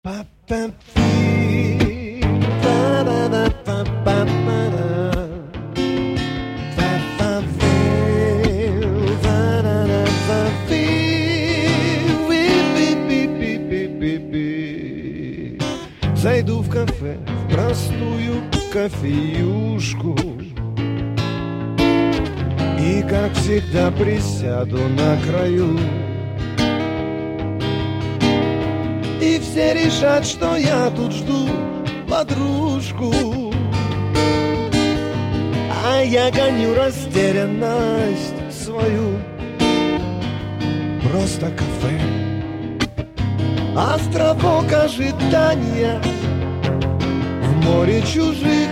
Зайду в кафе, в простую кофеюшку, и, как всегда, присяду на краю. И все решат, что я тут жду подружку, а я гоню растерянность свою. Просто кафе, островок ожидания в море чужих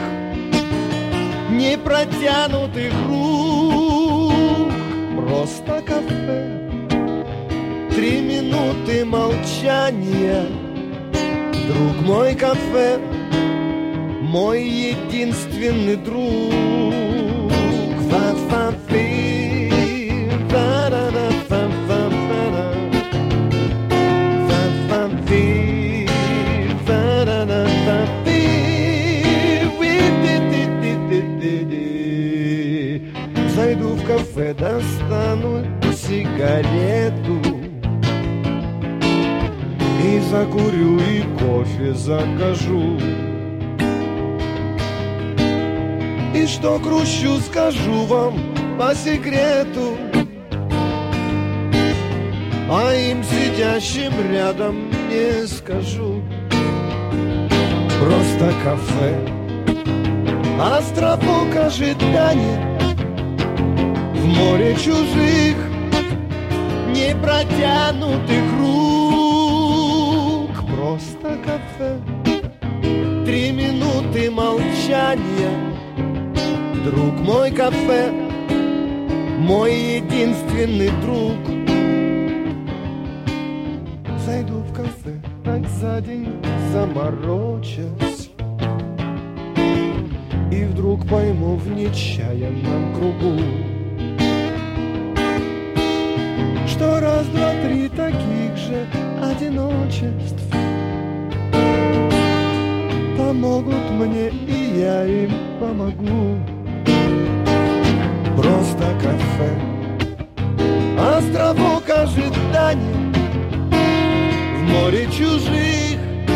непротянутых рук. Просто кафе, 3 минуты молчания. Друг мой, кафе, мой единственный друг. Зайду в кафе, достану сигарету и закурю, и кофе закажу. И что грущу, скажу вам по секрету, а им, сидящим рядом, не скажу. Просто кафе, островок ожидания в море чужих непротянутых рук. Просто кафе, 3 минуты молчания. Друг мой, кафе, мой единственный друг. Зайду в кафе, так за день заморочась, и вдруг пойму в нечаянном кругу, что раз, два, три таких же одиночеств помогут мне, и я им помогу. Просто кафе, островок ожидания в море чужих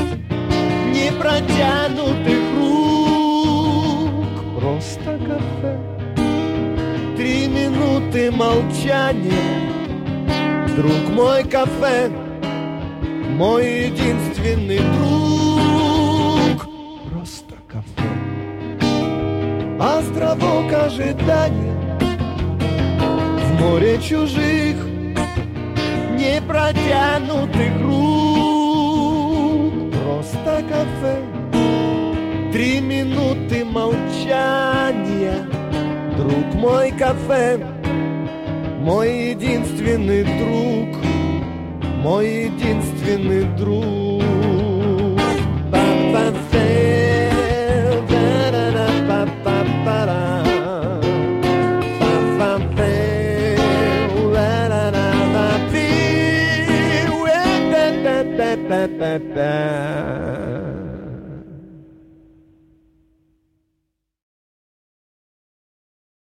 непротянутых рук. Просто кафе, 3 минуты молчания. Друг мой, кафе, мой единственный друг. Просто кафе, островок ожидания в море чужих непротянутых рук. Просто кафе, 3 минуты молчания. Друг мой, кафе, мой единственный друг, мой единственный друг. Ba